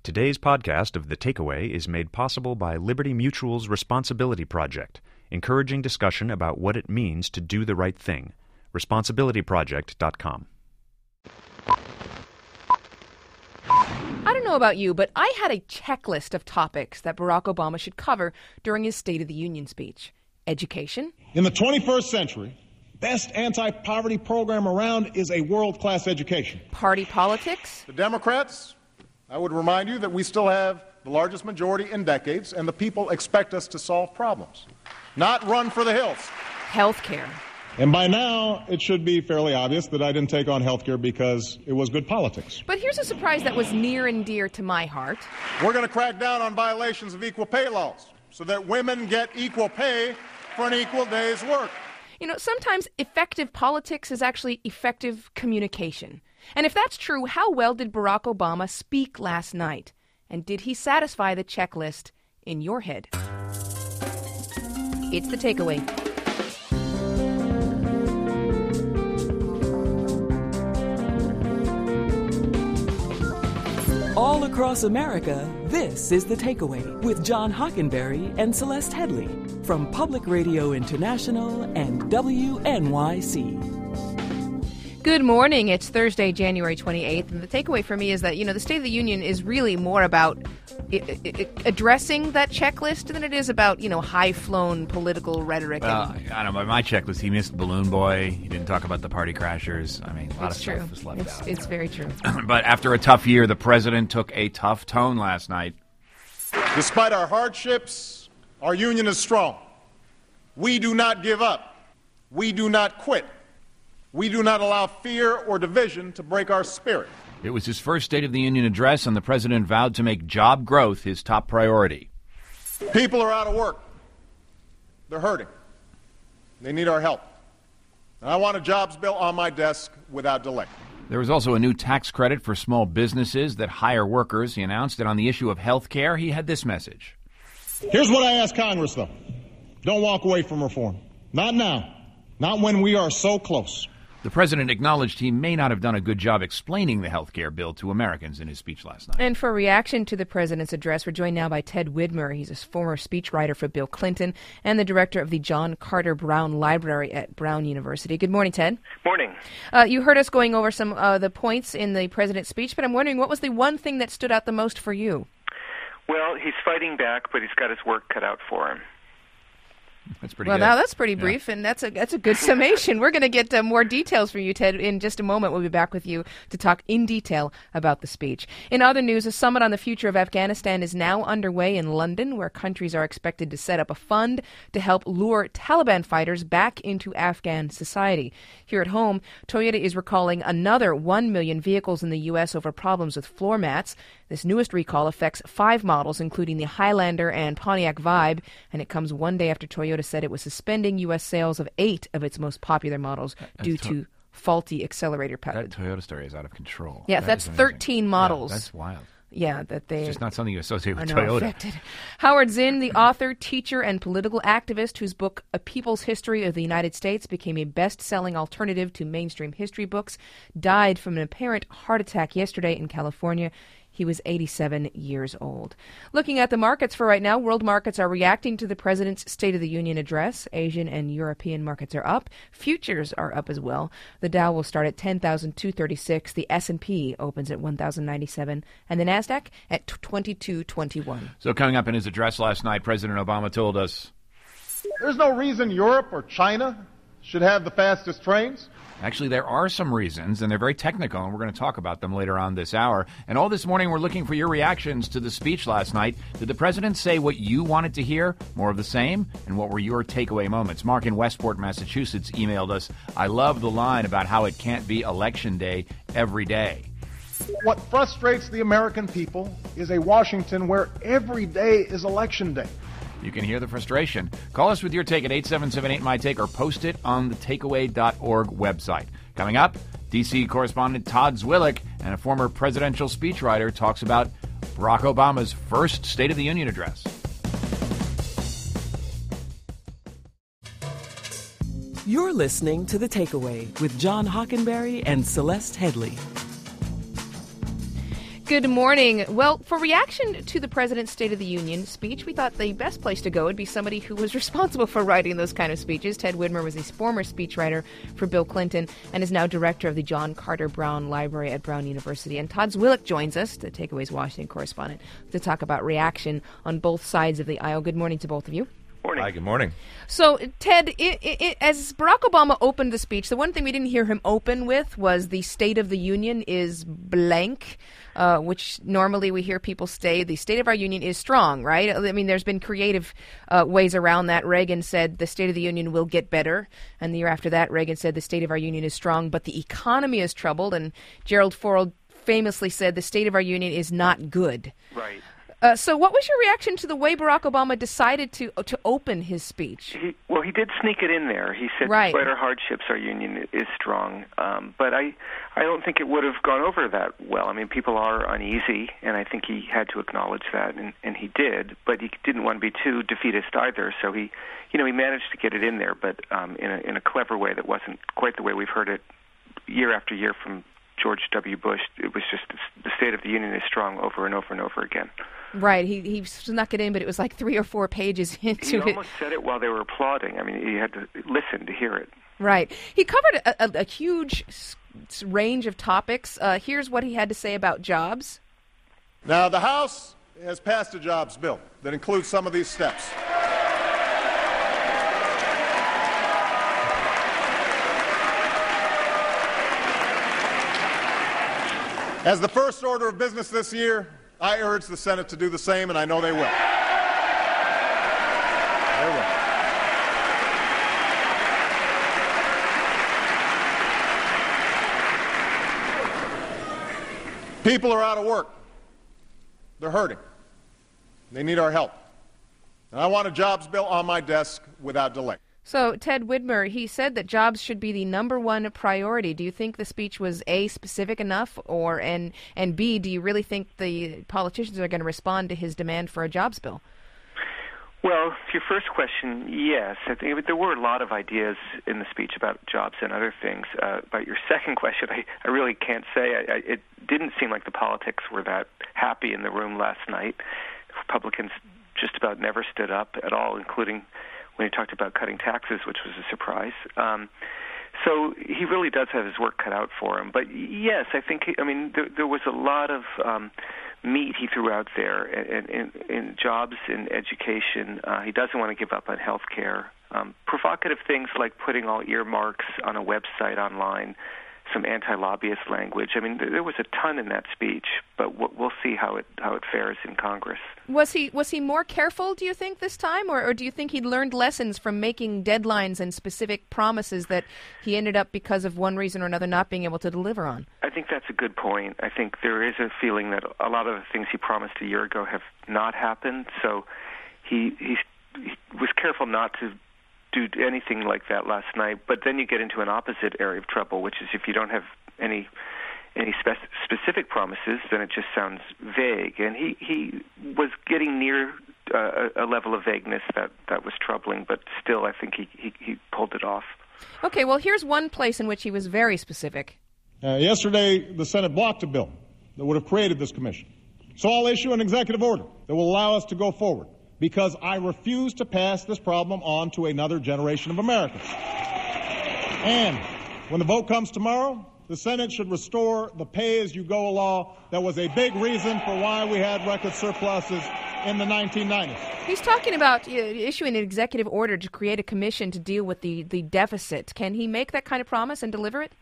Today's podcast of The Takeaway is made possible by Liberty Mutual's Responsibility Project, encouraging discussion about what it means to do the right thing. Responsibilityproject.com. I don't know about you, but I had a checklist of topics that Barack Obama should cover during his State of the Union speech. Education. In the 21st century, best anti-poverty program around is a world-class education. Party politics. The Democrats, I would remind you that we still have the largest majority in decades, and the people expect us to solve problems, not run for the hills. Healthcare. And by now, it should be fairly obvious that I didn't take on healthcare because it was good politics. But here's a surprise that was near and dear to my heart. We're going to crack down on violations of equal pay laws so that women get equal pay for an equal day's work. You know, sometimes effective politics is actually effective communication. And if that's true, how well did Barack Obama speak last night? And did he satisfy the checklist in your head? It's The Takeaway. All across America, this is The Takeaway with John Hockenberry and Celeste Headley from Public Radio International and WNYC. Good morning. It's Thursday, January 28th, and the takeaway for me is that, the State of the Union is really more about addressing that checklist than it is about, high-flown political rhetoric. Well, I don't know. By my checklist, he missed Balloon Boy. He didn't talk about the party crashers. I mean, a lot of stuff was left out. It's very true. But after a tough year, the president took a tough tone last night. Despite our hardships, our union is strong. We do not give up. We do not quit. We do not allow fear or division to break our spirit. It was his first State of the Union address, and the president vowed to make job growth his top priority. People are out of work. They're hurting. They need our help. And I want a jobs bill on my desk without delay. There was also a new tax credit for small businesses that hire workers. He announced it on the issue of health care. He had this message. Here's what I ask Congress, though. Don't walk away from reform. Not now. Not when we are so close. The president acknowledged he may not have done a good job explaining the health care bill to Americans in his speech last night. And for a reaction to the president's address, we're joined now by Ted Widmer. He's a former speechwriter for Bill Clinton and the director of the John Carter Brown Library at Brown University. Good morning, Ted. Morning. You heard us going over some of the points in the president's speech, but I'm wondering, what was the one thing that stood out the most for you? Well, he's fighting back, but he's got his work cut out for him. That's pretty well, good. Now that's pretty brief, and that's a good summation. We're going to get more details from you, Ted, in just a moment. We'll be back with you to talk in detail about the speech. In other news, a summit on the future of Afghanistan is now underway in London, where countries are expected to set up a fund to help lure Taliban fighters back into Afghan society. Here at home, Toyota is recalling another 1 million vehicles in the U.S. over problems with floor mats. This newest recall affects 5 models, including the Highlander and Pontiac Vibe, and it comes one day after Toyota said it was suspending U.S. sales of 8 of its most popular models due to faulty accelerator pads. That Toyota story is out of control. Yeah, that's 13 models. Yeah, that's wild. Yeah, that they... It's just not something you associate with Toyota. Affected. Howard Zinn, the author, teacher, and political activist whose book A People's History of the United States became a best-selling alternative to mainstream history books, died from an apparent heart attack yesterday in California. He was 87 years old. Looking at the markets for right now, world markets are reacting to the president's State of the Union address. Asian and European markets are up. Futures are up as well. The Dow will start at 10,236. The S&P opens at 1,097. And the NASDAQ at 2221. So coming up in his address last night, President Obama told us, There's no reason Europe or China should have the fastest trains. Actually, there are some reasons, and they're very technical, and we're going to talk about them later on this hour. And all this morning, we're looking for your reactions to the speech last night. Did the president say what you wanted to hear? More of the same? And what were your takeaway moments? Mark in Westport, Massachusetts, emailed us, I love the line about how it can't be Election Day every day. What frustrates the American people is a Washington where every day is Election Day. You can hear the frustration. Call us with your take at 877-8MY-TAKE or post it on the takeaway.org website. Coming up, D.C. correspondent Todd Zwillich and a former presidential speechwriter talks about Barack Obama's first State of the Union address. You're listening to The Takeaway with John Hockenberry and Celeste Headley. Good morning. Well, for reaction to the President's State of the Union speech, we thought the best place to go would be somebody who was responsible for writing those kind of speeches. Ted Widmer was a former speechwriter for Bill Clinton and is now director of the John Carter Brown Library at Brown University. And Todd Zwillich joins us, the Takeaways Washington correspondent, to talk about reaction on both sides of the aisle. Good morning to both of you. Morning. Hi, good morning. So, Ted, as Barack Obama opened the speech, the one thing we didn't hear him open with was the State of the Union is blank, which normally we hear people say the State of our Union is strong, right? I mean, there's been creative ways around that. Reagan said the State of the Union will get better, and the year after that, Reagan said the State of our Union is strong, but the economy is troubled, and Gerald Ford famously said the State of our Union is not good. Right. So what was your reaction to the way Barack Obama decided to open his speech? He did sneak it in there. He said, right. Despite our hardships, our union is strong. But I don't think it would have gone over that well. I mean, people are uneasy, and I think he had to acknowledge that, and he did. But he didn't want to be too defeatist either, so he managed to get it in there, but in a clever way that wasn't quite the way we've heard it year after year from George W. Bush. It was just the State of the Union is strong over and over and over again. Right. He snuck it in, but it was like 3 or 4 pages into it. He almost said it while they were applauding. I mean, you had to listen to hear it. Right. He covered a huge range of topics. Here's what he had to say about jobs. Now, the House has passed a jobs bill that includes some of these steps. As the first order of business this year, I urge the Senate to do the same, and I know they will. They will. People are out of work. They're hurting. They need our help. And I want a jobs bill on my desk without delay. So, Ted Widmer, he said that jobs should be the number one priority. Do you think the speech was A, specific enough, and B, do you really think the politicians are going to respond to his demand for a jobs bill? Well, to your first question, yes. I think there were a lot of ideas in the speech about jobs and other things. About your second question, I really can't say. It didn't seem like the politics were that happy in the room last night. Republicans just about never stood up at all, including when he talked about cutting taxes, which was a surprise. So he really does have his work cut out for him. But yes, I think, there was a lot of meat he threw out there in jobs, in education. He doesn't want to give up on health care. Provocative things like putting all earmarks on a website online, some anti-lobbyist language. I mean, there was a ton in that speech, but we'll see how it fares in Congress. Was he more careful, do you think, this time, or do you think he learned lessons from making deadlines and specific promises that he ended up, because of one reason or another, not being able to deliver on? I think that's a good point. I think there is a feeling that a lot of the things he promised a year ago have not happened, so he was careful not to do anything like that last night. But then you get into an opposite area of trouble, which is if you don't have any specific promises, then it just sounds vague. And he was getting near a level of vagueness that was troubling, but still I think he pulled it off. Okay, well, here's one place in which he was very specific. Yesterday, the Senate blocked a bill that would have created this commission. So I'll issue an executive order that will allow us to go forward, because I refuse to pass this problem on to another generation of Americans. And when the vote comes tomorrow, the Senate should restore the pay-as-you-go law that was a big reason for why we had record surpluses in the 1990s. He's talking about issuing an executive order to create a commission to deal with the deficit. Can he make that kind of promise and deliver it?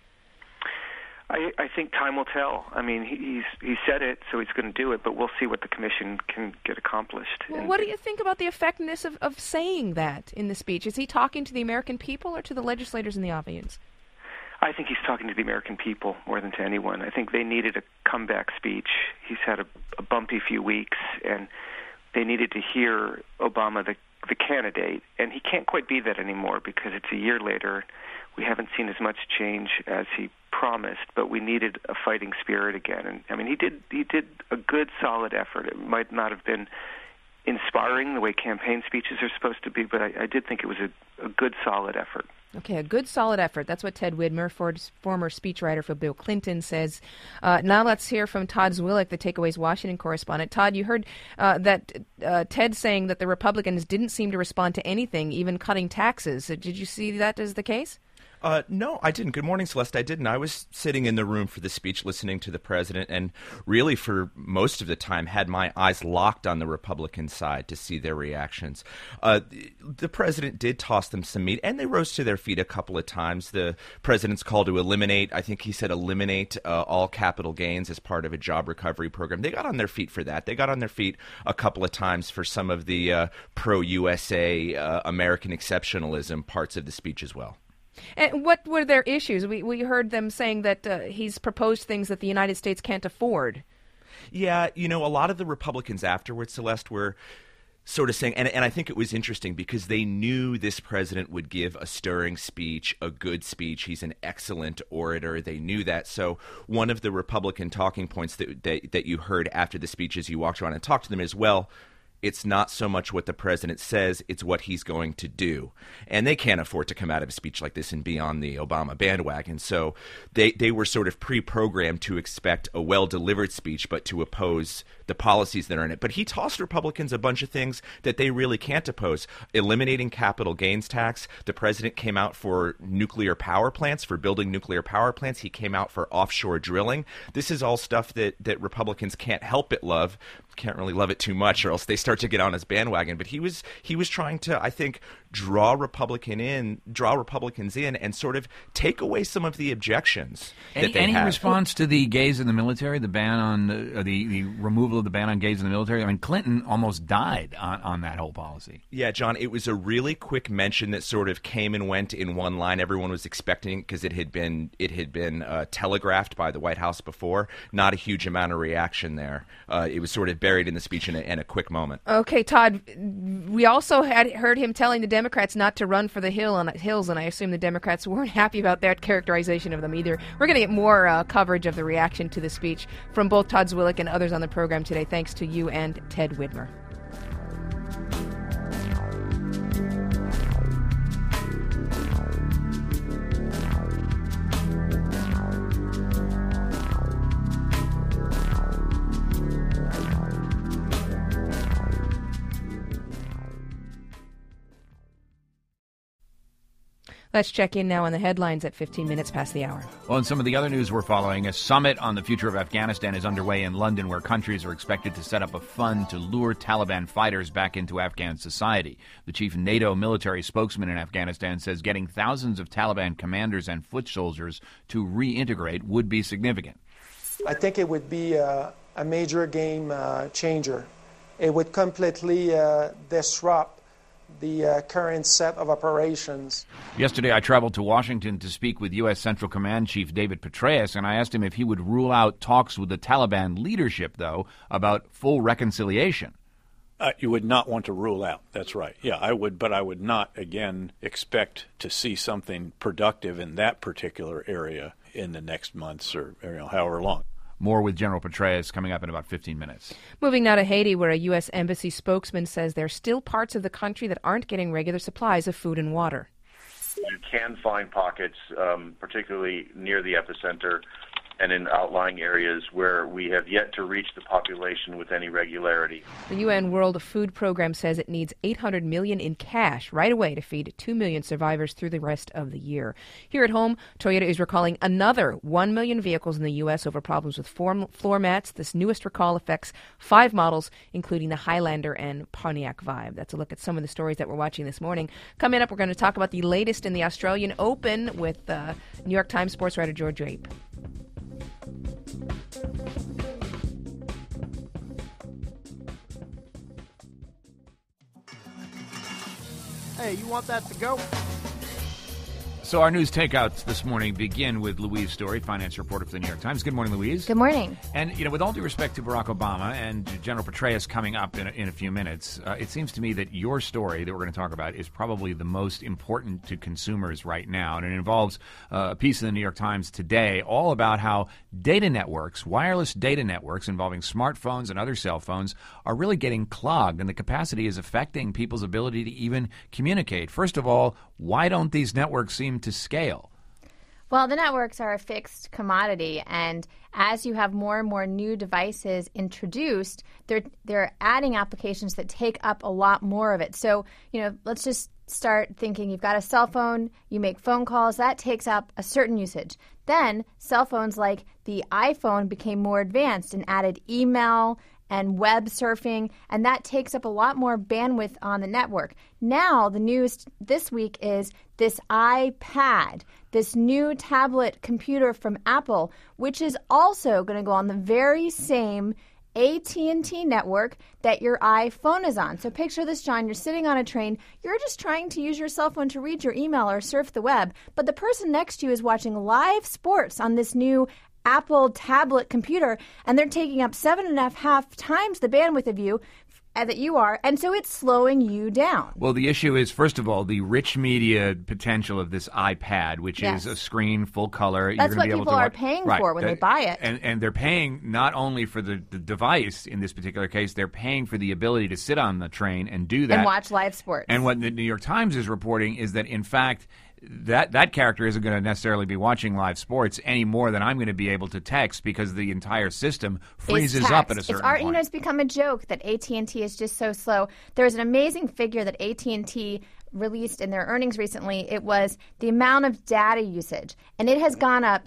I think time will tell. I mean, he said it, so he's going to do it, but we'll see what the commission can get accomplished. Well, what do you think about the effectiveness of saying that in the speech? Is he talking to the American people or to the legislators in the audience? I think he's talking to the American people more than to anyone. I think they needed a comeback speech. He's had a bumpy few weeks, and they needed to hear Obama, the candidate, and he can't quite be that anymore because it's a year later. We haven't seen as much change as he promised, but we needed a fighting spirit again. And I mean, he did a good, solid effort. It might not have been inspiring the way campaign speeches are supposed to be, but I did think it was a good, solid effort. Okay, a good, solid effort. That's what Ted Widmer, former speechwriter for Bill Clinton, says. Now let's hear from Todd Zwillich, the Takeaway's Washington correspondent. Todd, you heard that Ted saying that the Republicans didn't seem to respond to anything, even cutting taxes. Did you see that as the case? No, I didn't. Good morning, Celeste. I didn't. I was sitting in the room for the speech listening to the president and really for most of the time had my eyes locked on the Republican side to see their reactions. The president did toss them some meat, and they rose to their feet a couple of times. The president's call to eliminate, I think he said eliminate all capital gains as part of a job recovery program. They got on their feet for that. They got on their feet a couple of times for some of the pro-USA American exceptionalism parts of the speech as well. And what were their issues? We heard them saying that he's proposed things that the United States can't afford. Yeah, a lot of the Republicans afterwards, Celeste, were sort of saying, and I think it was interesting because they knew this president would give a stirring speech, a good speech. He's an excellent orator. They knew that. So one of the Republican talking points that you heard after the speech as you walked around and talked to them is, well, it's not so much what the president says, it's what he's going to do. And they can't afford to come out of a speech like this and be on the Obama bandwagon. So they were sort of pre-programmed to expect a well-delivered speech, but to oppose the policies that are in it. But he tossed Republicans a bunch of things that they really can't oppose. Eliminating capital gains tax. The president came out for nuclear power plants, for building nuclear power plants. He came out for offshore drilling. This is all stuff that Republicans can't help but love. Can't really love it too much or else they start to get on his bandwagon. But he was trying to, I think, draw Republicans in and sort of take away some of the objections that they had. Any response to the gays in the military, the ban on the removal of the ban on gays in the military? I mean, Clinton almost died on that whole policy. Yeah, John, it was a really quick mention that sort of came and went in one line. Everyone was expecting it because it had been telegraphed by the White House before. Not a huge amount of reaction there. It was sort of buried in the speech in a quick moment. Okay, Todd, we also had heard him telling the Democrats not to run for the hills, and I assume the Democrats weren't happy about that characterization of them either. We're going to get more coverage of the reaction to the speech from both Todd Zwillich and others on the program today, thanks to you and Ted Widmer. Let's check in now on the headlines at 15 minutes past the hour. Well, in some of the other news we're following, a summit on the future of Afghanistan is underway in London, where countries are expected to set up a fund to lure Taliban fighters back into Afghan society. The chief NATO military spokesman in Afghanistan says getting thousands of Taliban commanders and foot soldiers to reintegrate would be significant. I think it would be a major game changer. It would completely disrupt the current set of operations. Yesterday, I traveled to Washington to speak with U.S. Central Command Chief David Petraeus, and I asked him if he would rule out talks with the Taliban leadership, though, about full reconciliation. You would not want to rule out. That's right. Yeah, I would, but I would not, again, expect to see something productive in that particular area in the next months or however long. More with General Petraeus coming up in about 15 minutes. Moving now to Haiti, where a U.S. embassy spokesman says there are still parts of the country that aren't getting regular supplies of food and water. You can find pockets, particularly near the epicenter and in outlying areas where we have yet to reach the population with any regularity. The UN World Food Program says it needs $800 million in cash right away to feed 2 million survivors through the rest of the year. Here at home, Toyota is recalling another 1 million vehicles in the U.S. over problems with floor mats. This newest recall affects 5 models, including the Highlander and Pontiac Vibe. That's a look at some of the stories that we're watching this morning. Coming up, we're going to talk about the latest in the Australian Open with New York Times sports writer George Drape. Hey, you want that to go? So our news takeouts this morning begin with Louise Story, finance reporter for the New York Times. Good morning, Louise. Good morning. And, with all due respect to Barack Obama and General Petraeus coming up in a few minutes, it seems to me that your story that we're going to talk about is probably the most important to consumers right now. And it involves a piece in the New York Times today all about how data networks, wireless data networks involving smartphones and other cell phones are really getting clogged, and the capacity is affecting people's ability to even communicate. First of all, why don't these networks seem to scale? Well, the networks are a fixed commodity, and as you have more and more new devices introduced, they're adding applications that take up a lot more of it. So, let's just start thinking you've got a cell phone, you make phone calls, that takes up a certain usage. Then cell phones like the iPhone became more advanced and added email and web surfing, and that takes up a lot more bandwidth on the network. Now, the news this week is this iPad, this new tablet computer from Apple, which is also going to go on the very same AT&T network that your iPhone is on. So picture this, John. You're sitting on a train. You're just trying to use your cell phone to read your email or surf the web, but the person next to you is watching live sports on this new Apple tablet computer, and they're taking up 7.5 times the bandwidth of you that you are, and so it's slowing you down. Well, the issue is, first of all, the rich media potential of this iPad, which is a screen, full color. That's what people are paying for when they buy it. And they're paying not only for the device, in this particular case, they're paying for the ability to sit on the train and do that. And watch live sports. And what the New York Times is reporting is that, in fact, that character isn't going to necessarily be watching live sports any more than I'm going to be able to text, because the entire system freezes up at a certain point. It's become a joke that AT&T is just so slow. There's an amazing figure that AT&T released in their earnings recently. It was the amount of data usage, and it has gone up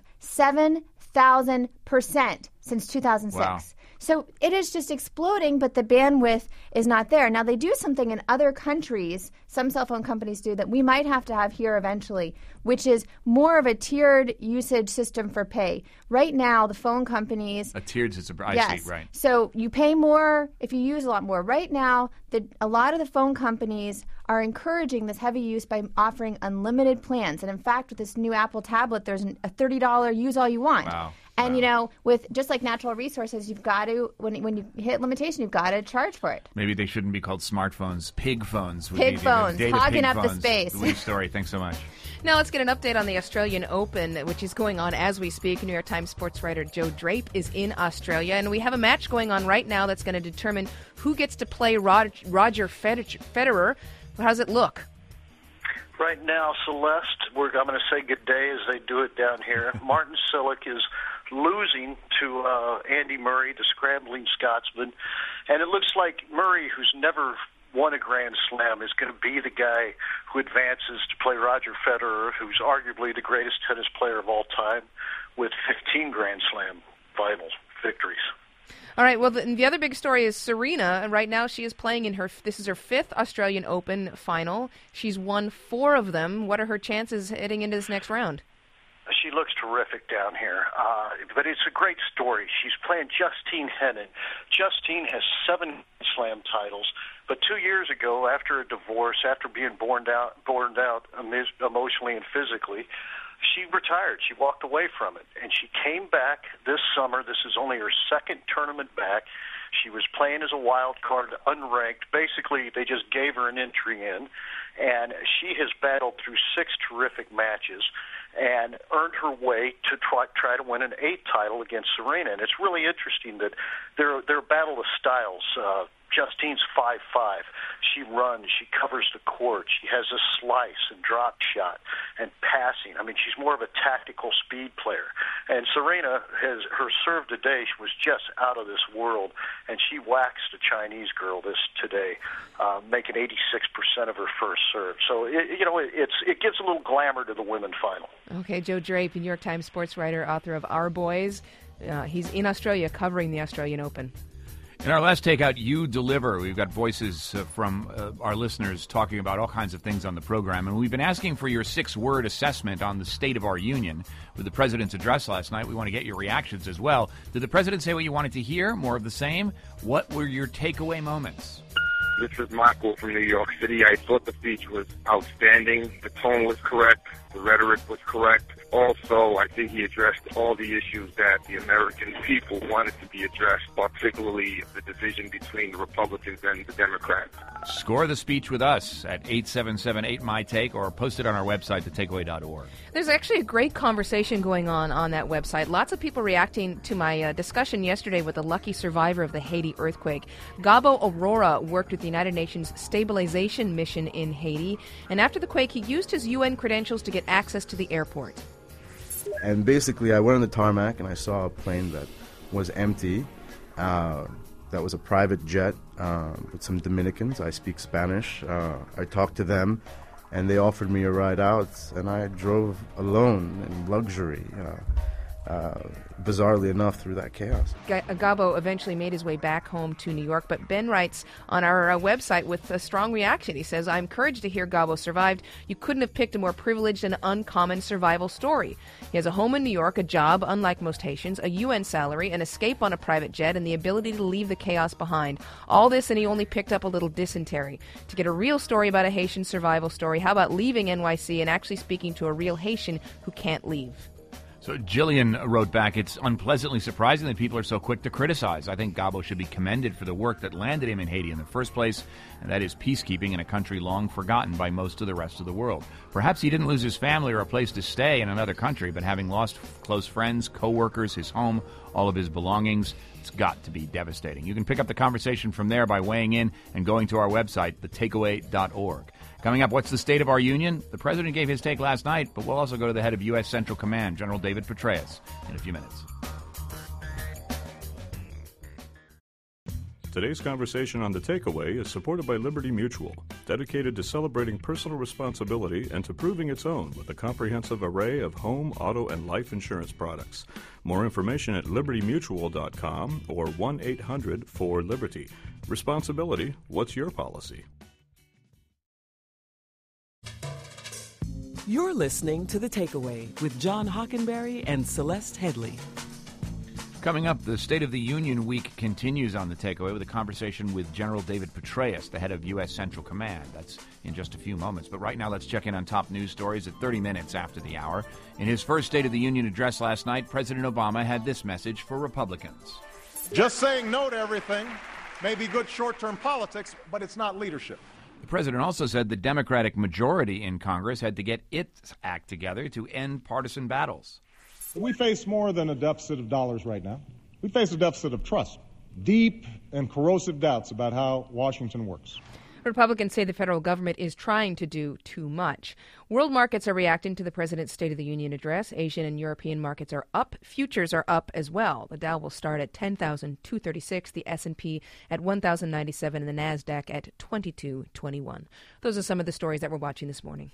7,000% since 2006. Wow. So it is just exploding, but the bandwidth is not there. Now, they do something in other countries, some cell phone companies do, that we might have to have here eventually, which is more of a tiered usage system for pay. Right now, the phone companies... A tiered system, I see, right. So you pay more if you use a lot more. Right now, a lot of the phone companies are encouraging this heavy use by offering unlimited plans. And in fact, with this new Apple tablet, there's a $30 use all you want. Wow. And, with just like natural resources, you've got to, when you hit limitation, you've got to charge for it. Maybe they shouldn't be called smartphones. Pig phones. Pig phones, hogging up the space. Louise Story, thanks so much. Now let's get an update on the Australian Open, which is going on as we speak. New York Times sports writer Joe Drape is in Australia, and we have a match going on right now that's going to determine who gets to play Roger Federer. How does it look? Right now, Celeste, I'm going to say good day as they do it down here. Martin Cilic is losing to Andy Murray, the scrambling Scotsman. And it looks like Murray, who's never won a Grand Slam, is going to be the guy who advances to play Roger Federer, who's arguably the greatest tennis player of all time, with 15 Grand Slam final victories. All right, well, the other big story is Serena. Right now she is playing in this is her 5th Australian Open final. She's won 4 of them. What are her chances heading into this next round? She looks terrific down here, but it's a great story. She's playing Justine Henin. Justine has 7 Slam titles, but 2 years ago, after a divorce, after being burned out emotionally and physically, she retired. She walked away from it, and she came back this summer. This is only her 2nd tournament back. She was playing as a wild card, unranked. Basically, they just gave her an entry in, and she has battled through 6 terrific matches and earned her way to try to win an 8th title against Serena. And it's really interesting that they're a battle of styles. Justine's 5'5". She runs, she covers the court, she has a slice and drop shot and passing. I mean, she's more of a tactical speed player. And Serena, her serve today was just out of this world, and she waxed a Chinese girl today, making 86% of her first serve. So it gives a little glamour to the women's final. Okay, Joe Drape, New York Times sports writer, author of Our Boys. He's in Australia covering the Australian Open. In our last takeout, You Deliver, we've got voices from our listeners talking about all kinds of things on the program. And we've been asking for your 6-word assessment on the state of our union. With the president's address last night, we want to get your reactions as well. Did the president say what you wanted to hear? More of the same? What were your takeaway moments? This is Michael from New York City. I thought the speech was outstanding. The tone was correct. The rhetoric was correct. Also, I think he addressed all the issues that the American people wanted to be addressed, particularly the division between the Republicans and the Democrats. Score the speech with us at 877-8MY-TAKE or post it on our website, thetakeaway.org. There's actually a great conversation going on that website. Lots of people reacting to my discussion yesterday with a lucky survivor of the Haiti earthquake. Gabo Aurora worked with the United Nations Stabilization Mission in Haiti, and after the quake, he used his UN credentials to get access to the airport. And basically, I went on the tarmac and I saw a plane that was empty. That was a private jet with some Dominicans. I speak Spanish. I talked to them, and they offered me a ride out, and I drove alone in luxury, bizarrely enough, through that chaos. Gabo eventually made his way back home to New York, but Ben writes on our website with a strong reaction. He says, I'm encouraged to hear Gabo survived. You couldn't have picked a more privileged and uncommon survival story. He has a home in New York, a job, unlike most Haitians, a UN salary, an escape on a private jet, and the ability to leave the chaos behind. All this, and he only picked up a little dysentery. To get a real story about a Haitian survival story, how about leaving NYC and actually speaking to a real Haitian who can't leave? So Jillian wrote back, it's unpleasantly surprising that people are so quick to criticize. I think Gabo should be commended for the work that landed him in Haiti in the first place, and that is peacekeeping in a country long forgotten by most of the rest of the world. Perhaps he didn't lose his family or a place to stay in another country, but having lost close friends, co-workers, his home, all of his belongings, it's got to be devastating. You can pick up the conversation from there by weighing in and going to our website, thetakeaway.org. Coming up, what's the state of our union? The president gave his take last night, but we'll also go to the head of U.S. Central Command, General David Petraeus, in a few minutes. Today's conversation on The Takeaway is supported by Liberty Mutual, dedicated to celebrating personal responsibility and to proving its own with a comprehensive array of home, auto, and life insurance products. More information at libertymutual.com or 1-800-4-LIBERTY. Responsibility, what's your policy? You're listening to The Takeaway with John Hockenberry and Celeste Headley. Coming up, the State of the Union week continues on The Takeaway with a conversation with General David Petraeus, the head of U.S. Central Command. That's in just a few moments. But right now, let's check in on top news stories at 30 minutes after the hour. In his first State of the Union address last night, President Obama had this message for Republicans. Just saying no to everything may be good short-term politics, but it's not leadership. The president also said the Democratic majority in Congress had to get its act together to end partisan battles. We face more than a deficit of dollars right now. We face a deficit of trust, deep and corrosive doubts about how Washington works. Republicans say the federal government is trying to do too much. World markets are reacting to the president's State of the Union address. Asian and European markets are up. Futures are up as well. The Dow will start at 10,236, the S&P at 1,097, and the NASDAQ at 2221. Those are some of the stories that we're watching this morning.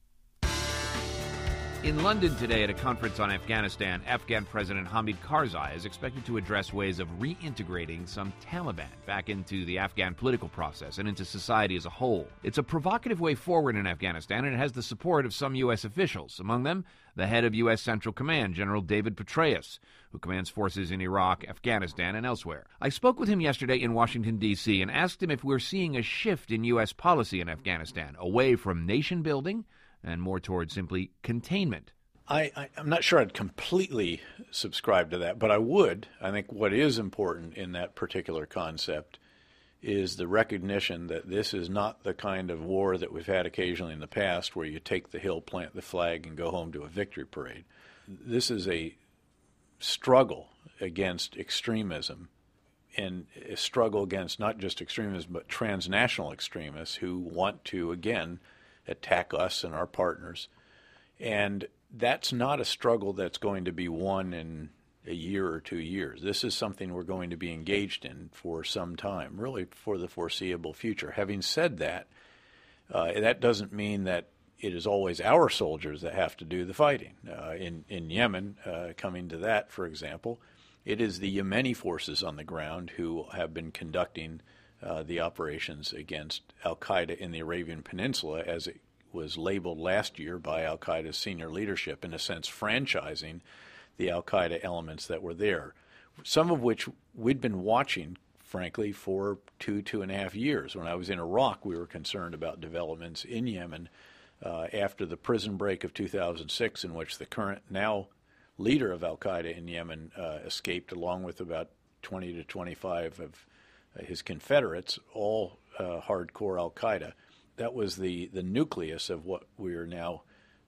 In London today at a conference on Afghanistan, Afghan President Hamid Karzai is expected to address ways of reintegrating some Taliban back into the Afghan political process and into society as a whole. It's a provocative way forward in Afghanistan, and it has the support of some U.S. officials, among them the head of U.S. Central Command, General David Petraeus, who commands forces in Iraq, Afghanistan, and elsewhere. I spoke with him yesterday in Washington, D.C., and asked him if we're seeing a shift in U.S. policy in Afghanistan, away from nation-building and more towards simply containment. I'm not sure I'd completely subscribe to that, but I would. I think what is important in that particular concept is the recognition that this is not the kind of war that we've had occasionally in the past where you take the hill, plant the flag, and go home to a victory parade. This is a struggle against extremism, and a struggle against not just extremism but transnational extremists who want to, again, attack us and our partners. And that's not a struggle that's going to be won in a year or 2 years. This is something we're going to be engaged in for some time, really for the foreseeable future. Having said that, that doesn't mean that it is always our soldiers that have to do the fighting. In Yemen, coming to that, for example, it is the Yemeni forces on the ground who have been conducting the operations against al-Qaeda in the Arabian Peninsula, as it was labeled last year by al-Qaeda's senior leadership, in a sense franchising the al-Qaeda elements that were there, some of which we'd been watching, frankly, for 2.5 years. When I was in Iraq, we were concerned about developments in Yemen after the prison break of 2006, in which the current now leader of al-Qaeda in Yemen escaped, along with about 20 to 25 of his confederates, all hardcore al-Qaeda. That was the nucleus of what we are now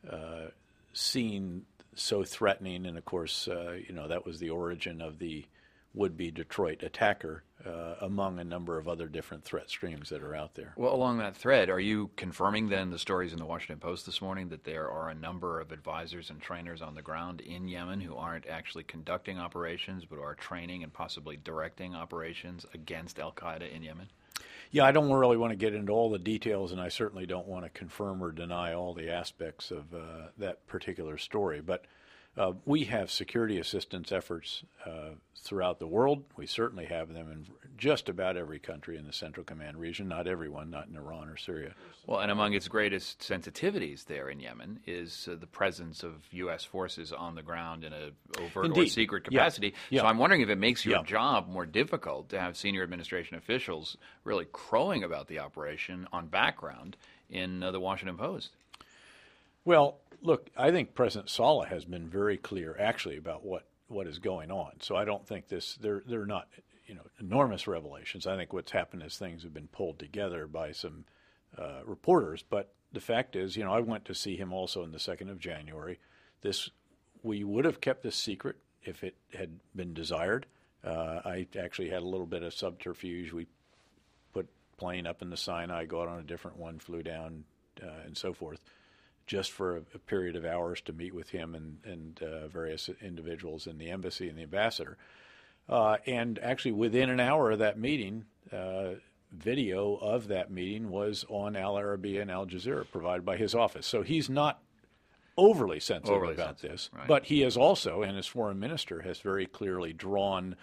seeing so threatening. And, of course, that was the origin of the would-be Detroit attacker, among a number of other different threat streams that are out there. Well, along that thread, are you confirming then the stories in the Washington Post this morning that there are a number of advisors and trainers on the ground in Yemen who aren't actually conducting operations but are training and possibly directing operations against al-Qaeda in Yemen? Yeah, I don't really want to get into all the details, and I certainly don't want to confirm or deny all the aspects of that particular story. But we have security assistance efforts throughout the world. We certainly have them in just about every country in the Central Command region, not everyone, not in Iran or Syria. Well, and among its greatest sensitivities there in Yemen is the presence of U.S. forces on the ground in a overt Indeed. or secret capacity. Yeah. So I'm wondering if it makes your job more difficult to have senior administration officials really crowing about the operation on background in the Washington Post. Well, look, I think President Saleh has been very clear, actually, about what is going on. So I don't think they're not, enormous revelations. I think what's happened is things have been pulled together by some reporters. But the fact is, I went to see him also on the 2nd of January. We would have kept this secret if it had been desired. I actually had a little bit of subterfuge. We put plane up in the Sinai, go out on a different one, flew down, and so forth, just for a period of hours to meet with him and various individuals in the embassy and the ambassador. And actually within an hour of that meeting, video of that meeting was on Al Arabiya and Al Jazeera, provided by his office. So he's not overly sensitive about this, right. But he has also, and his foreign minister has very clearly drawn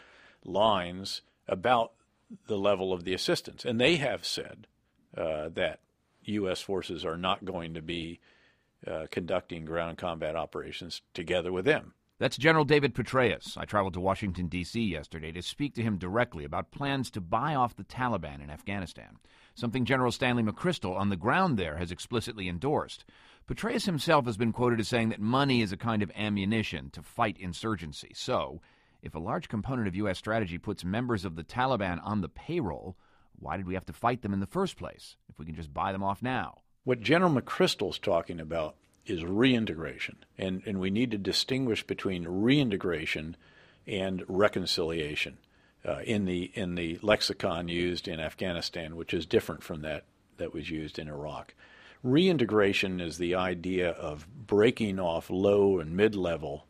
lines about the level of the assistance. And they have said that U.S. forces are not going to be conducting ground combat operations together with them. That's General David Petraeus. I traveled to Washington, D.C. yesterday to speak to him directly about plans to buy off the Taliban in Afghanistan, something General Stanley McChrystal on the ground there has explicitly endorsed. Petraeus himself has been quoted as saying that money is a kind of ammunition to fight insurgency. So, if a large component of U.S. strategy puts members of the Taliban on the payroll, why did we have to fight them in the first place if we can just buy them off now? What General McChrystal's talking about is reintegration, and we need to distinguish between reintegration and reconciliation in the lexicon used in Afghanistan, which is different from that was used in Iraq. Reintegration is the idea of breaking off low and mid-level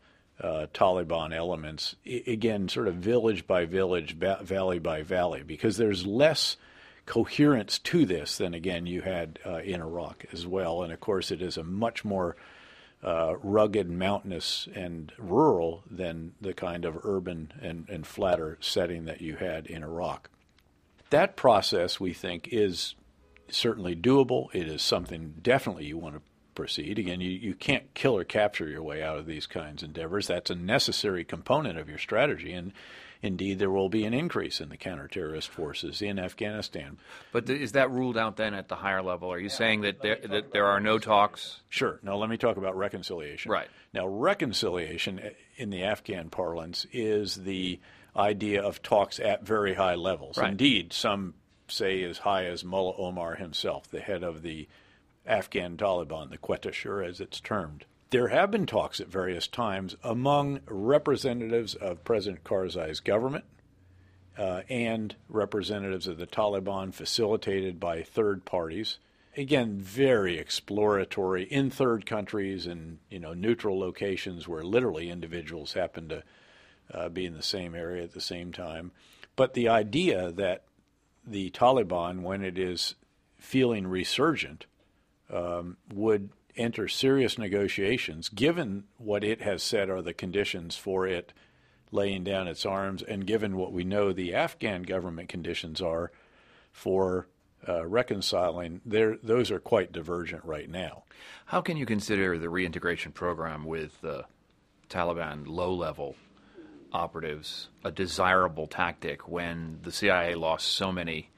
Taliban elements, again, sort of village by village, valley by valley, because there's less coherence to this than, again, you had in Iraq as well. And, of course, it is a much more rugged, mountainous, and rural than the kind of urban and flatter setting that you had in Iraq. That process, we think, is certainly doable. It is something definitely you want to proceed. Again, you can't kill or capture your way out of these kinds of endeavors. That's a necessary component of your strategy, and indeed there will be an increase in the counterterrorist forces in Afghanistan. But is that ruled out then at the higher level? Are you saying that there are no talks? Sure. Now let me talk about reconciliation. Right. Now reconciliation in the Afghan parlance is the idea of talks at very high levels. Right. Indeed, some say as high as Mullah Omar himself, the head of the Afghan Taliban, the Quetta-Shur as it's termed. There have been talks at various times among representatives of President Karzai's government and representatives of the Taliban, facilitated by third parties. Again, very exploratory in third countries and neutral locations where literally individuals happen to be in the same area at the same time. But the idea that the Taliban, when it is feeling resurgent, would enter serious negotiations, given what it has said are the conditions for it laying down its arms, and given what we know the Afghan government conditions are for reconciling, those are quite divergent right now. How can you consider the reintegration program with the Taliban low-level operatives a desirable tactic when the CIA lost so many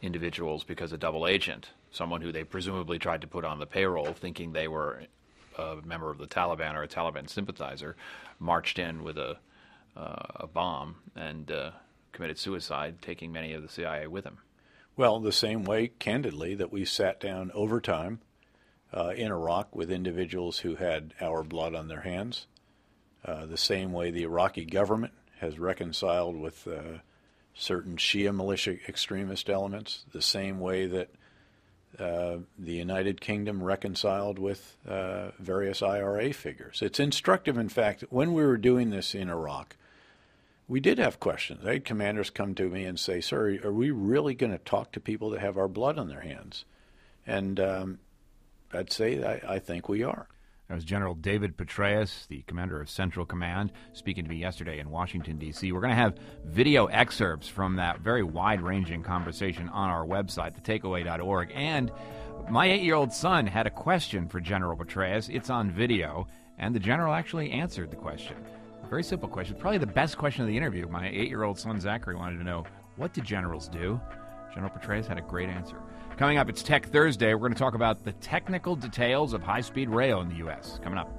individuals because a double agent, someone who they presumably tried to put on the payroll thinking they were a member of the Taliban or a Taliban sympathizer, marched in with a bomb and committed suicide, taking many of the CIA with him. Well, the same way, candidly, that we sat down over time in Iraq with individuals who had our blood on their hands, the same way the Iraqi government has reconciled with certain Shia militia extremist elements, the same way that the United Kingdom reconciled with various IRA figures. It's instructive, in fact, when we were doing this in Iraq, we did have questions. I had commanders come to me and say, "Sir, are we really going to talk to people that have our blood on their hands?" And I'd say I think we are. That was General David Petraeus, the commander of Central Command, speaking to me yesterday in Washington, D.C. We're going to have video excerpts from that very wide-ranging conversation on our website, thetakeaway.org. And my 8-year-old son had a question for General Petraeus. It's on video, and the general actually answered the question. A very simple question, probably the best question of the interview. My 8-year-old son, Zachary, wanted to know, what do generals do? General Petraeus had a great answer. Coming up, it's Tech Thursday. We're going to talk about the technical details of high-speed rail in the U.S. Coming up.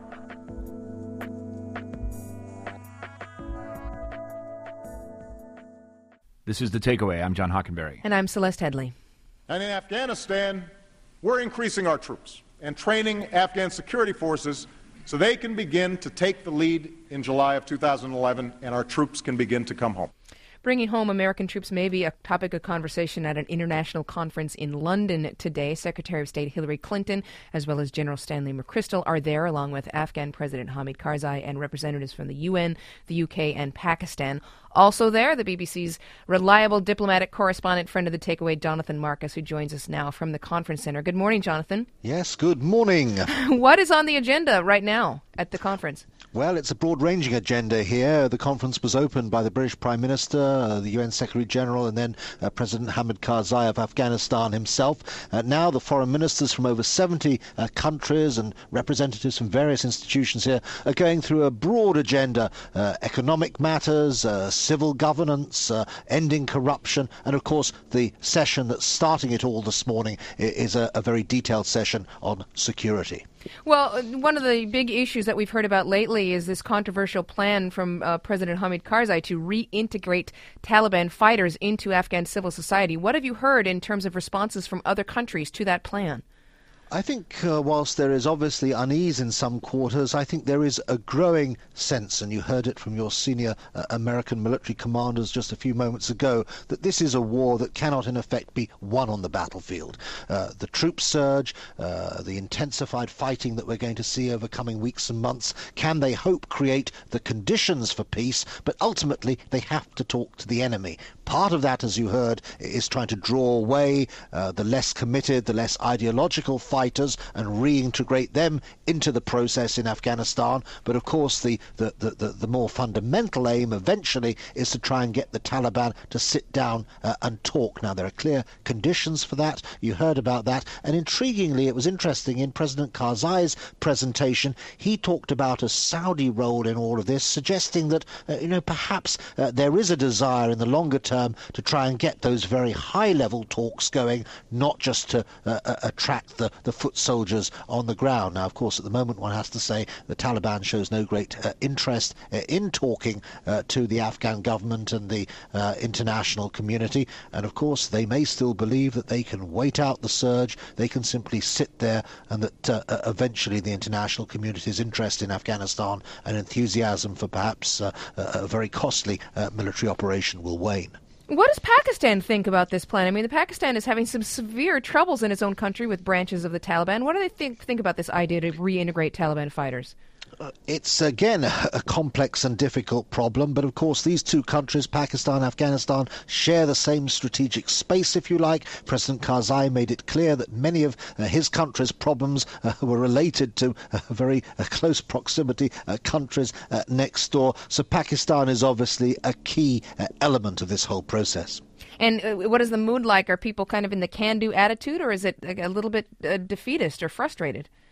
This is The Takeaway. I'm John Hockenberry. And I'm Celeste Headley. And in Afghanistan, we're increasing our troops and training Afghan security forces so they can begin to take the lead in July of 2011 and our troops can begin to come home. Bringing home American troops may be a topic of conversation at an international conference in London today. Secretary of State Hillary Clinton, as well as General Stanley McChrystal, are there, along with Afghan President Hamid Karzai and representatives from the UN, the UK, and Pakistan. Also there, the BBC's reliable diplomatic correspondent, friend of the Takeaway, Jonathan Marcus, who joins us now from the conference center. Good morning, Jonathan. Yes, good morning. What is on the agenda right now at the conference? Well, it's a broad-ranging agenda here. The conference was opened by the British Prime Minister, the UN Secretary-General, and then President Hamid Karzai of Afghanistan himself. Now the foreign ministers from over 70 countries and representatives from various institutions here are going through a broad agenda, economic matters, civil governance, ending corruption, and of course the session that's starting it all this morning is a very detailed session on security. Well, one of the big issues that we've heard about lately is this controversial plan from President Hamid Karzai to reintegrate Taliban fighters into Afghan civil society. What have you heard in terms of responses from other countries to that plan? I think whilst there is obviously unease in some quarters, I think there is a growing sense, and you heard it from your senior American military commanders just a few moments ago, that this is a war that cannot in effect be won on the battlefield. The troop surge, the intensified fighting that we're going to see over coming weeks and months, can, they hope, create the conditions for peace, but ultimately they have to talk to the enemy. Part of that, as you heard, is trying to draw away the less committed, the less ideological fighters and reintegrate them into the process in Afghanistan. But of course the more fundamental aim eventually is to try and get the Taliban to sit down and talk. Now there are clear conditions for that. You heard about that. And intriguingly, it was interesting in President Karzai's presentation, he talked about a Saudi role in all of this, suggesting that perhaps there is a desire in the longer term to try and get those very high-level talks going, not just to attract the foot soldiers on the ground. Now, of course, at the moment, one has to say the Taliban shows no great interest in talking to the Afghan government and the international community. And, of course, they may still believe that they can wait out the surge, they can simply sit there, and that eventually the international community's interest in Afghanistan and enthusiasm for perhaps a very costly military operation will wane. What does Pakistan think about this plan? I mean, Pakistan is having some severe troubles in its own country with branches of the Taliban. What do they think about this idea to reintegrate Taliban fighters? It's, again, a complex and difficult problem, but of course these two countries, Pakistan and Afghanistan, share the same strategic space, if you like. President Karzai made it clear that many of his country's problems were related to very close proximity countries next door. So Pakistan is obviously a key element of this whole process. And what is the mood like? Are people kind of in the can-do attitude, or is it a little bit defeatist or frustrated?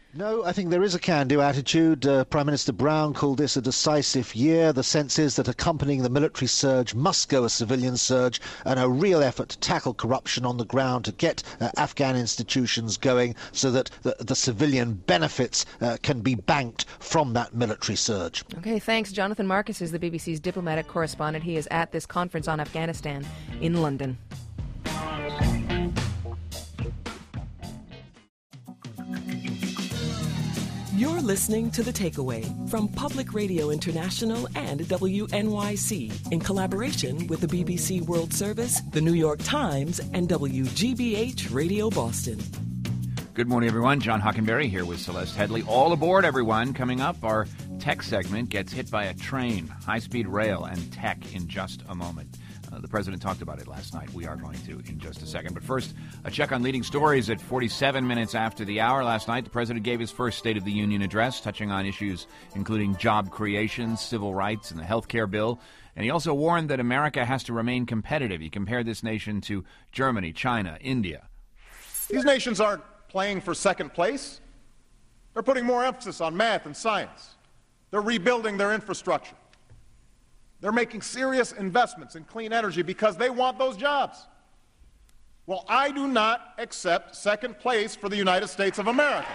No, I think there is a can-do attitude. Prime Minister Brown called this a decisive year. The sense is that accompanying the military surge must go a civilian surge and a real effort to tackle corruption on the ground, to get Afghan institutions going so that the civilian benefits can be banked from that military surge. Okay, thanks. Jonathan Marcus is the BBC's diplomatic correspondent. He is at this conference on Afghanistan in London. You're listening to The Takeaway from Public Radio International and WNYC in collaboration with the BBC World Service, the New York Times, and WGBH Radio Boston. Good morning, everyone. John Hockenberry here with Celeste Headley. All aboard, everyone. Coming up, our tech segment gets hit by a train, high-speed rail, and tech in just a moment. The president talked about it last night. We are going to in just a second. But first, a check on leading stories at 47 minutes after the hour. Last night, the president gave his first State of the Union address, touching on issues including job creation, civil rights, and the health care bill. And he also warned that America has to remain competitive. He compared this nation to Germany, China, India. These nations aren't playing for second place. They're putting more emphasis on math and science. They're rebuilding their infrastructure. They're making serious investments in clean energy because they want those jobs. Well, I do not accept second place for the United States of America.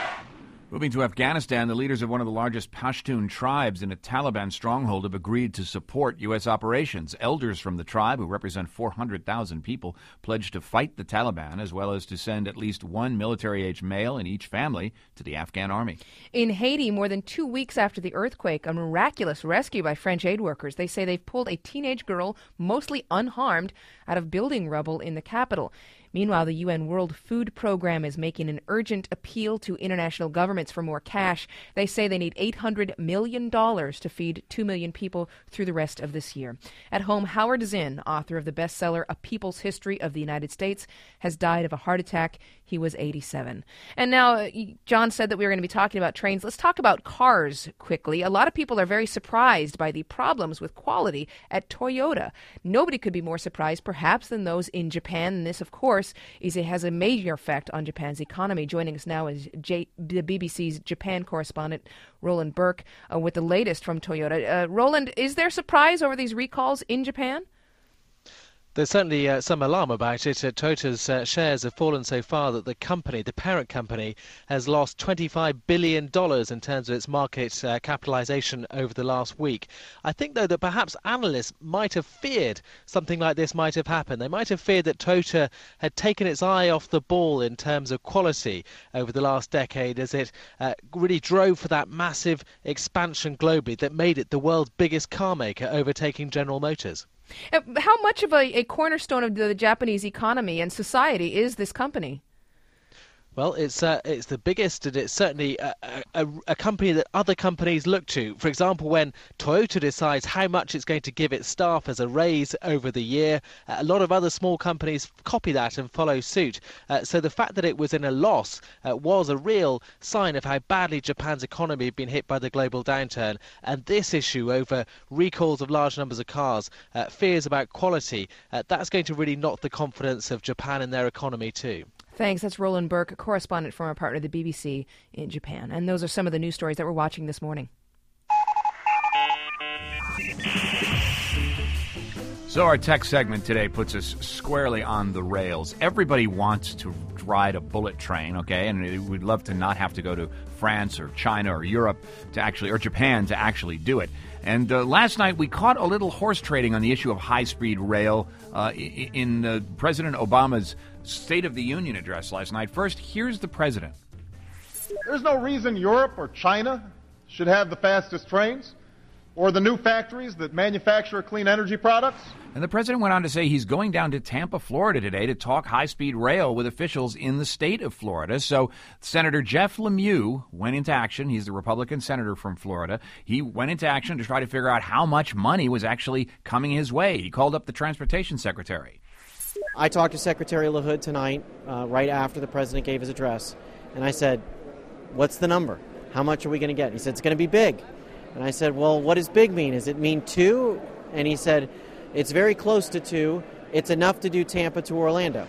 Moving to Afghanistan, the leaders of one of the largest Pashtun tribes in a Taliban stronghold have agreed to support U.S. operations. Elders from the tribe, who represent 400,000 people, pledged to fight the Taliban, as well as to send at least one military-age male in each family to the Afghan army. In Haiti, more than 2 weeks after the earthquake, a miraculous rescue by French aid workers. They say they've pulled a teenage girl, mostly unharmed, out of building rubble in the capital. Meanwhile, the UN World Food Program is making an urgent appeal to international governments for more cash. They say they need $800 million to feed 2 million people through the rest of this year. At home, Howard Zinn, author of the bestseller A People's History of the United States, has died of a heart attack. He was 87. And now, John said that we were going to be talking about trains. Let's talk about cars quickly. A lot of people are very surprised by the problems with quality at Toyota. Nobody could be more surprised, perhaps, than those in Japan. And this, of course, it has a major effect on Japan's economy. Joining us now is the BBC's Japan correspondent, Roland Burke, with the latest from Toyota. Roland, is there surprise over these recalls in Japan? There's certainly some alarm about it. Toyota's shares have fallen so far that the company, the parent company, has lost $25 billion in terms of its market capitalization over the last week. I think, though, that perhaps analysts might have feared something like this might have happened. They might have feared that Toyota had taken its eye off the ball in terms of quality over the last decade as it really drove for that massive expansion globally that made it the world's biggest car maker, overtaking General Motors. How much of a cornerstone of the Japanese economy and society is this company? Well, it's the biggest, and it's certainly a company that other companies look to. For example, when Toyota decides how much it's going to give its staff as a raise over the year, a lot of other small companies copy that and follow suit. So the fact that it was in a loss was a real sign of how badly Japan's economy had been hit by the global downturn. And this issue over recalls of large numbers of cars, fears about quality, that's going to really knock the confidence of Japan in their economy too. Thanks. That's Roland Burke, a correspondent from our partner, the BBC in Japan. And those are some of the news stories that we're watching this morning. So our tech segment today puts us squarely on the rails. Everybody wants to ride a bullet train, okay? And we'd love to not have to go to France or China or Europe to actually, or Japan to actually do it. And last night we caught a little horse trading on the issue of high-speed rail in President Obama's State of the Union address last night. First, here's the president. There's no reason Europe or China should have the fastest trains or the new factories that manufacture clean energy products. And the president went on to say he's going down to Tampa, Florida today to talk high-speed rail with officials in the state of Florida. So Senator Jeff Lemieux went into action. He's the Republican senator from Florida. He went into action to try to figure out how much money was actually coming his way. He called up the transportation secretary. I talked to Secretary LaHood tonight, right after the president gave his address, and I said, what's the number? How much are we going to get? He said, it's going to be big. And I said, well, what does big mean? Does it mean 2? And he said, it's very close to 2. It's enough to do Tampa to Orlando.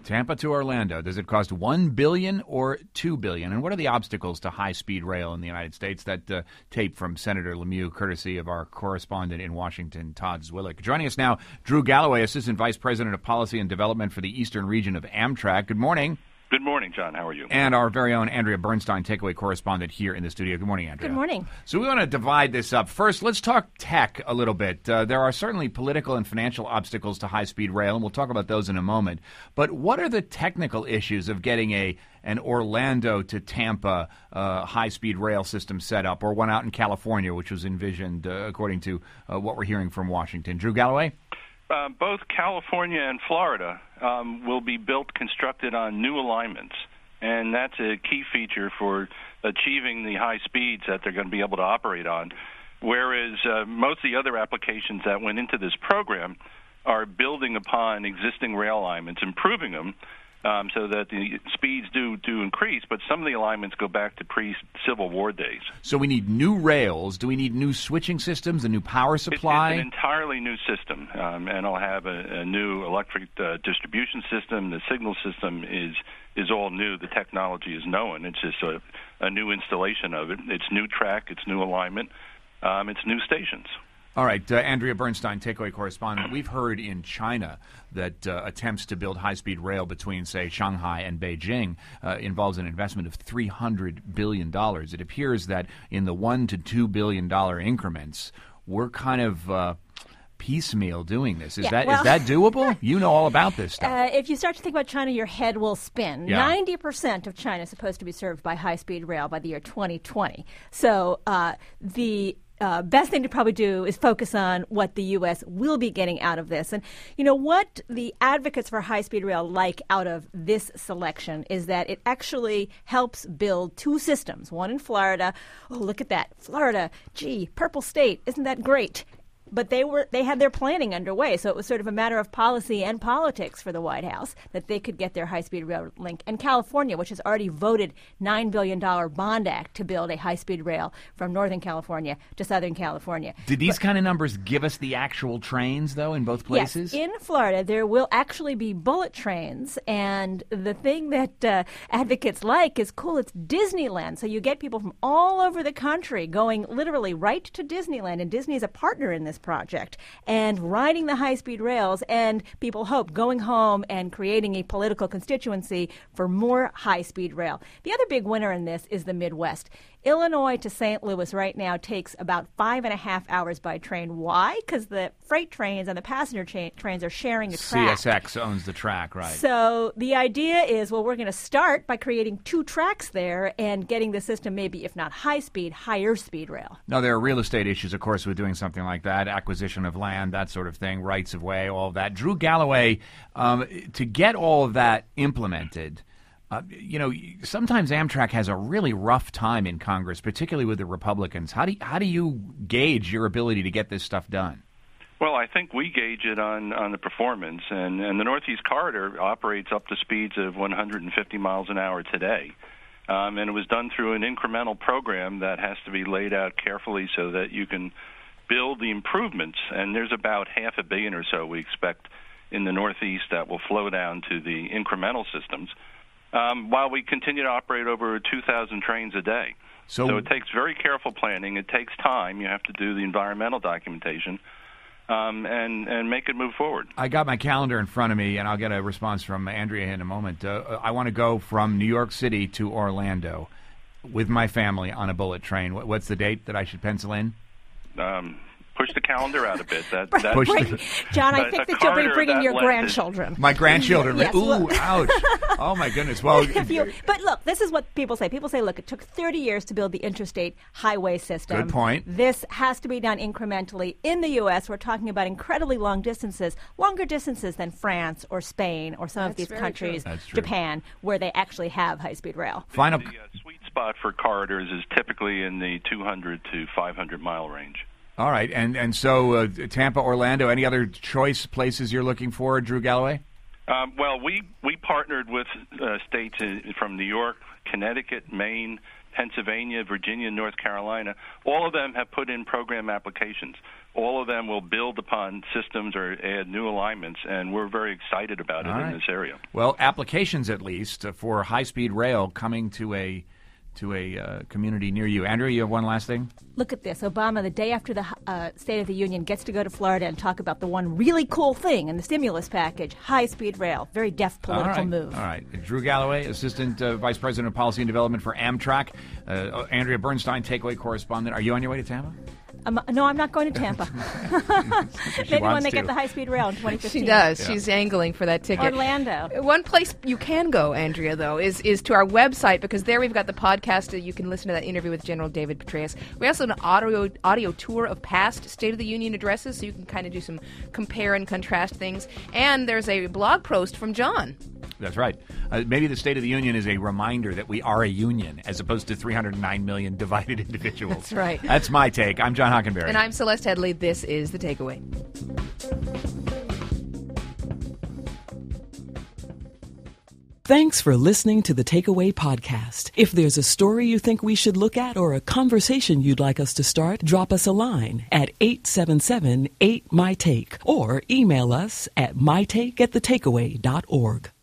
Tampa to Orlando. Does it cost $1 billion or $2 billion? And what are the obstacles to high-speed rail in the United States? That tape from Senator Lemieux, courtesy of our correspondent in Washington, Todd Zwillich. Joining us now, Drew Galloway, Assistant Vice President of Policy and Development for the Eastern Region of Amtrak. Good morning. Good morning, John. How are you? And our very own Andrea Bernstein, takeaway correspondent here in the studio. Good morning, Andrea. Good morning. So we want to divide this up. First, let's talk tech a little bit. There are certainly political and financial obstacles to high-speed rail, and we'll talk about those in a moment. But what are the technical issues of getting an Orlando to Tampa high-speed rail system set up, or one out in California, which was envisioned, according to what we're hearing from Washington? Drew Galloway? Both California and Florida will be constructed on new alignments, and that's a key feature for achieving the high speeds that they're going to be able to operate on, whereas most of the other applications that went into this program are building upon existing rail alignments, improving them, so that the speeds do increase, but some of the alignments go back to pre-Civil War days. So we need new rails. Do we need new switching systems, a new power supply? It's an entirely new system, and it'll have a new electric distribution system. The signal system is all new. The technology is known. It's just a new installation of it. It's new track. It's new alignment. It's new stations. All right, Andrea Bernstein, takeaway correspondent. We've heard in China that attempts to build high-speed rail between, say, Shanghai and Beijing involves an investment of $300 billion. It appears that in the $1 to $2 billion increments, we're kind of piecemeal doing this. Is that doable? You know all about this stuff. If you start to think about China, your head will spin. Yeah. 90% of China is supposed to be served by high-speed rail by the year 2020. So the best thing to probably do is focus on what the U.S. will be getting out of this. And, you know, what the advocates for high-speed rail like out of this selection is that it actually helps build two systems, one in Florida. Oh, look at that. Florida, gee, purple state, isn't that great? But they had their planning underway, so it was sort of a matter of policy and politics for the White House that they could get their high-speed rail link. And California, which has already voted $9 billion bond act to build a high-speed rail from Northern California to Southern California. Did these kind of numbers give us the actual trains, though, in both places? Yes. In Florida, there will actually be bullet trains, and the thing that advocates like is, cool, it's Disneyland. So you get people from all over the country going literally right to Disneyland, and Disney is a partner in this project, and riding the high-speed rails, and people hope going home and creating a political constituency for more high-speed rail. The other big winner in this is the Midwest. Illinois to St. Louis right now takes about 5.5 hours by train. Why? Because the freight trains and the passenger trains are sharing a track. CSX owns the track, right. So the idea is, well, we're going to start by creating two tracks there and getting the system maybe, if not high-speed, higher-speed rail. Now, there are real estate issues, of course, with doing something like that, acquisition of land, that sort of thing, rights of way, all of that. Drew Galloway, to get all of that implemented, sometimes Amtrak has a really rough time in Congress, particularly with the Republicans. How do you gauge your ability to get this stuff done? Well, I think we gauge it on the performance, and the Northeast Corridor operates up to speeds of 150 miles an hour today. And it was done through an incremental program that has to be laid out carefully so that you can build the improvements. And there's about $500 million or so we expect in the Northeast that will flow down to the incremental systems, while we continue to operate over 2,000 trains a day. So it takes very careful planning. It takes time. You have to do the environmental documentation and make it move forward. I got my calendar in front of me, and I'll get a response from Andrea in a moment. I want to go from New York City to Orlando with my family on a bullet train. What's the date that I should pencil in? Push the calendar out a bit. John, I think that you'll be bringing your grandchildren. My grandchildren. Yes. Ooh, ouch. Oh, my goodness. Well, but look, this is what people say. People say, look, it took 30 years to build the interstate highway system. Good point. This has to be done incrementally. In the U.S., we're talking about incredibly long distances, longer distances than France or Spain or some of these countries, Japan, where they actually have high-speed rail. The sweet spot for corridors is typically in the 200 to 500-mile range. All right, and so Tampa, Orlando, any other choice places you're looking for, Drew Galloway? Well, we partnered with states from New York, Connecticut, Maine, Pennsylvania, Virginia, North Carolina, all of them have put in program applications. All of them will build upon systems or add new alignments, and we're very excited about it in this area. Well, applications at least for high-speed rail coming to a community near you. Andrea, you have one last thing? Look at this. Obama, the day after the State of the Union, gets to go to Florida and talk about the one really cool thing in the stimulus package, high-speed rail. Very deft political move. All right. Drew Galloway, Assistant Vice President of Policy and Development for Amtrak. Andrea Bernstein, Takeaway Correspondent. Are you on your way to Tampa? No, I'm not going to Tampa. Maybe when they get the high-speed rail in 2015. She does. Yeah. She's angling for that ticket. Orlando. One place you can go, Andrea, though, is to our website, because there we've got the podcast. You can listen to that interview with General David Petraeus. We also have an audio tour of past State of the Union addresses, so you can kind of do some compare and contrast things. And there's a blog post from John. That's right. Maybe the State of the Union is a reminder that we are a union as opposed to 309 million divided individuals. That's right. That's my take. I'm John Hockenberry. And I'm Celeste Headley. This is The Takeaway. Thanks for listening to the Takeaway podcast. If there's a story you think we should look at or a conversation you'd like us to start, drop us a line at 877-8MY-TAKE or email us at mytake@thetakeaway.org.